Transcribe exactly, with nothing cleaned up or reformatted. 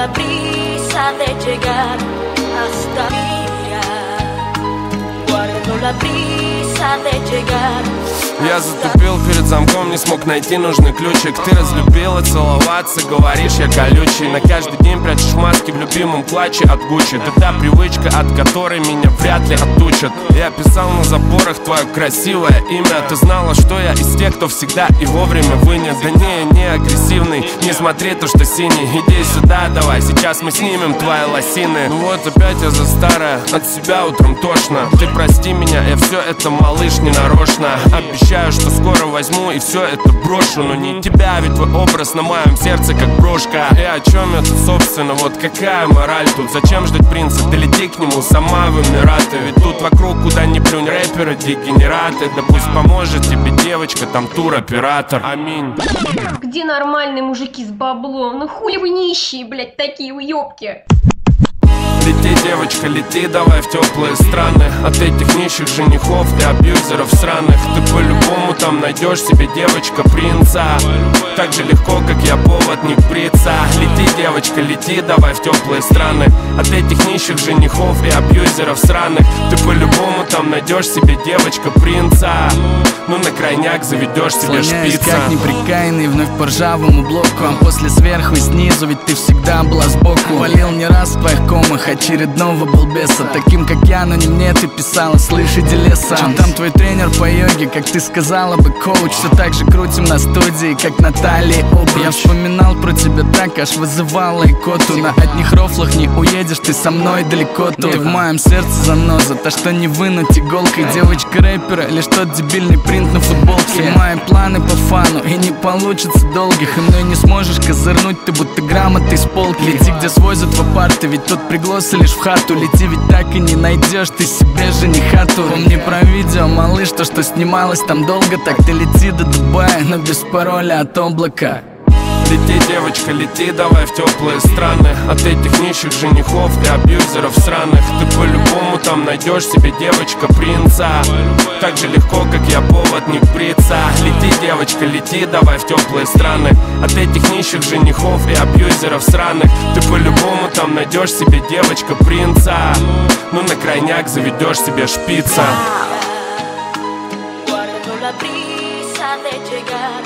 la prisa de llegar hasta mí. Guardo la prisa de llegar. Я затупил перед замком, не смог найти нужный ключик. Ты разлюбила целоваться, говоришь, я колючий. На каждый день прячешь маски в любимом клатче от Гуччи. Это та привычка, от которой меня вряд ли отучат. Я писал на заборах твое красивое имя. Ты знала, что я из тех, кто всегда и вовремя вынет. Да не, не агрессивный, не смотри то, что синий. Иди сюда, давай, сейчас мы снимем твои лосины. Ну вот опять я за старое, от себя утром тошно. Ты прости меня, я все это, малыш, не нарочно. Обещаю, что скоро возьму и все это брошу. Но не тебя, ведь твой образ на моем сердце как брошка. И о чем это, собственно, вот какая мораль тут? Зачем ждать принца? Ты лети к нему сама в Эмираты. Ведь тут вокруг, куда ни плюнь, рэперы, дегенераты. Да пусть поможет тебе девочка, там туроператор. Аминь. Где нормальные мужики с баблом? Ну хули вы нищие, блядь, такие уёбки. Лети, девочка, лети, давай в теплые страны. От этих нищих женихов и абьюзеров сраных. Ты по-любому там найдешь себе, девочка, принца. Так же легко, как я, повод не бриться. Лети, девочка, лети, давай в теплые страны. От этих нищих женихов и абьюзеров сраных. Ты по-любому там найдешь себе, девочка, принца. Ну на крайняк заведешь себе шпица. Как неприкаянный вновь по ржавому блоку. А после сверху и снизу, ведь ты всегда была сбоку. Валил не раз в твоих комах очередного балбеса. Таким как я, но не мне ты писала, слышь, иди лесом. Там твой тренер по йоге, как ты сказала бы, коуч. Все так же крутим на студии, как Наталья Обруч. Я вспоминал про тебя так, аж вызывала икоту. На одних рофлах не уедешь, ты со мной далеко тут. Ты в моем сердце заноза, та что не вынуть иголкой. Девочка рэпера, лишь тот дебильный принт на футболке. Все мои планы по фану, и не получится долгих. И мной не сможешь козырнуть, ты будто грамотой с полки. Лети, где свозят в апарты, ведь тут приглосы лишь в хату. Лети, ведь так и не найдешь ты себе женихату. Помни про видео, малыш, то, что снималось там долго. Так ты лети до Дубая, но без пароля от облака. Лети, девочка, лети, давай в теплые страны. От этих нищих женихов и абьюзеров сраных. Ты по-любому там найдешь себе, девочка, принца. Так же легко, как я, повод не бриться. Лети, девочка, лети, давай в теплые страны. От этих нищих женихов и абьюзеров сраных. Ты по-любому там найдешь себе, девочка, принца. Ну на крайняк заведешь себе шпица. Guardo la prisa de llegar